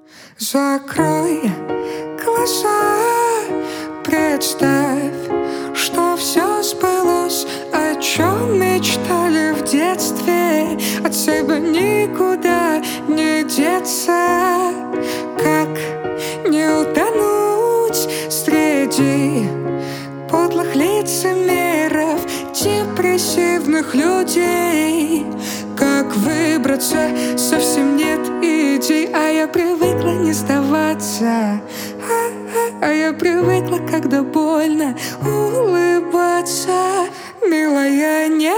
Закрой глаза, представь, что все сбылось, о чем мечтали в детстве. От себя никуда не деться. Как не утонуть среди подлых лицемеров, депрессивных людей? Как выбраться? Совсем нет идей. А я привыкла не сдаваться. А я привыкла, когда больно, улыбаться. Милая, не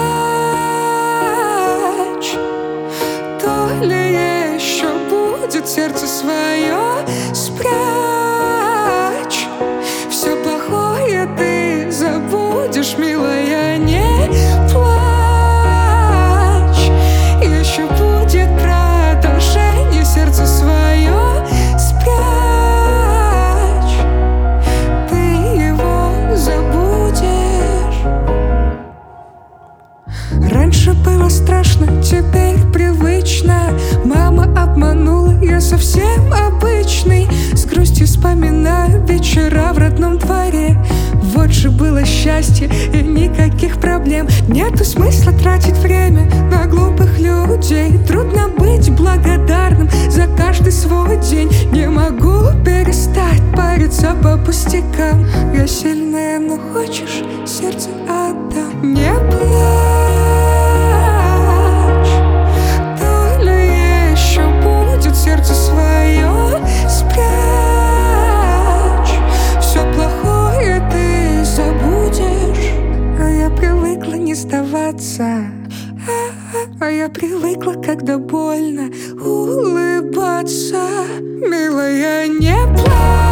плачь. То ли еще будет сердце свое спрячь. Все плохое ты забудешь, милая, не плачь. Еще будет продолжение, сердце свое спрячь. Ты его забудешь. Раньше было страшно, теперь привычно. Мама обманула, я совсем обычный. С грустью вспоминаю вечера в родном дворе. Вот же было счастье и никаких проблем. Нету смысла тратить время на глупых людей. Трудно быть благодарным за каждый свой день. Не могу перестать париться по пустякам. Я сильная, но хочешь, сердце отдам. Не плачь. То ли еще будет сердце свое спрячь. Все плохое ты забудешь. А я привыкла не сдаваться. А я привыкла, когда больно, улыбаться. Милая, не плачь.